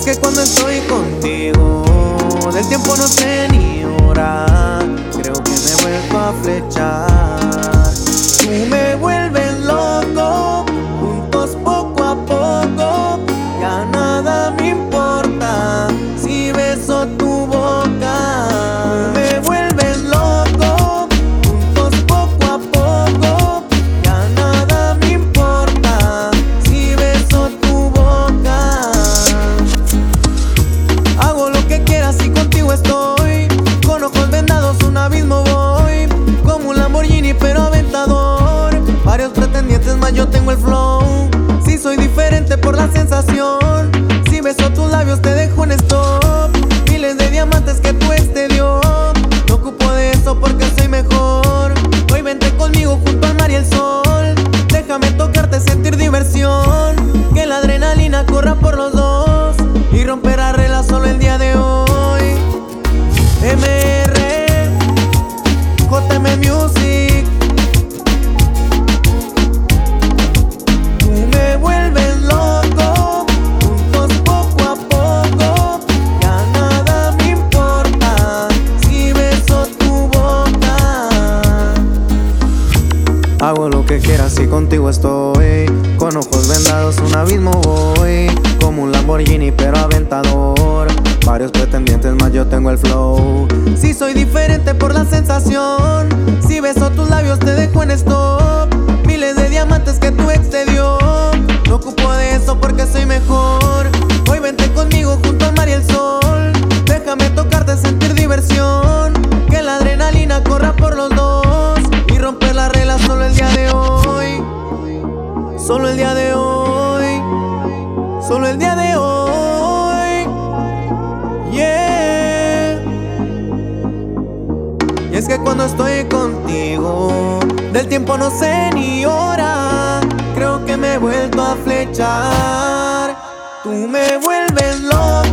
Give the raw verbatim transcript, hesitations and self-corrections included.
que cuando estoy contigo, del tiempo no sé ni hora. Creo que me vuelvo a flechar. Tú me vuelves loco, juntos poco a poco. Ya nada me importa si beso tu boca. Tú me vuelves loco, juntos poco a poco. Ya nada me importa si beso tu boca. Hago lo que quieras y contigo estoy. Con ojos vendados un abismo voy. Como un Lamborghini pero aventador. Varios pretendientes más yo tengo el flow. Si soy diferente por la sensación. Si beso tus labios te dejo en stop. Miles de diamantes que tu ex te dio. No ocupo de eso porque soy mejor. Hoy vente conmigo junto al mar y el sol. Déjame tocarte, sentir diversión. Que la adrenalina corra por los dos. Y romper la regla solo el día de hoy. M R J M Music. Tú me vuelves loco, juntos poco a poco. Ya nada me importa si beso tu boca. Hago lo que quieras y contigo estoy. Con ojos vendados un abismo voy. Como un Lamborghini pero aventador. Varios pretendientes más yo tengo el flow. Si soy diferente por la sensación. Si beso tus labios te dejo en stop. Miles de diamantes que tu ex te dio. No ocupo de eso porque soy mejor. Hoy vente conmigo junto al mar y el sol. Déjame tocarte, sentir diversión. Que la adrenalina corra por los dos. Y romper las reglas solo el día de hoy. Solo el día de hoy. Solo el día de hoy. Yeah. Y es que cuando estoy contigo, del tiempo no sé ni hora. Creo que me he vuelto a flechar. Tú me vuelves loco.